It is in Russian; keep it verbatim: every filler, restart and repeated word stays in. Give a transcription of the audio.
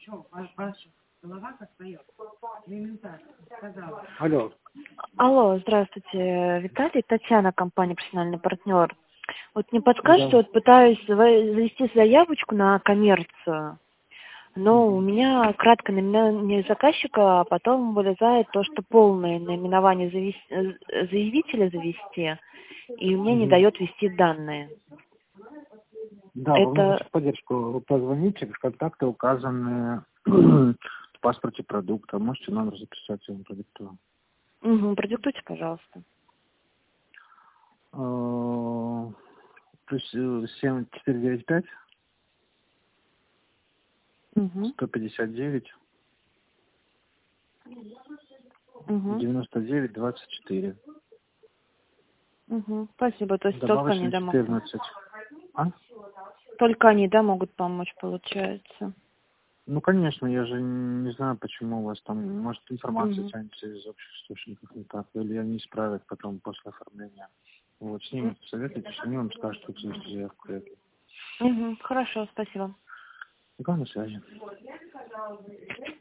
Алло. Алло, здравствуйте, Виталий, Татьяна, компания «Профессиональный партнер». Вот не подскажете, Да. вот пытаюсь зава- завести заявочку на коммерцию, но у меня краткое наименование заказчика, а потом вылезает то, что полное наименование завес- э, заявителя завести, и мне не Мгм. дает ввести данные. Да, вам нужно Это... в поддержку. Вы позвоните, контакты указаны в паспорте продукта. Можете номер записать, я вам продиктую. Угу, продиктуйте, пожалуйста. Э, Плюс э, семь четыре девять пять Угу, сто пятьдесят девять угу, девяносто девять двадцать четыре. угу. Спасибо, то есть только они, Добавочный да, могут? четырнадцать. А? Только они, да, могут помочь, получается. Ну, конечно, я же не знаю, почему у вас там, может, информация Угу. тянется из общих источников не так, или они исправят потом после оформления. Вот, с ними советуйтесь, они вам скажут, как завести заявку. Угу. Хорошо, спасибо. Пока на связи.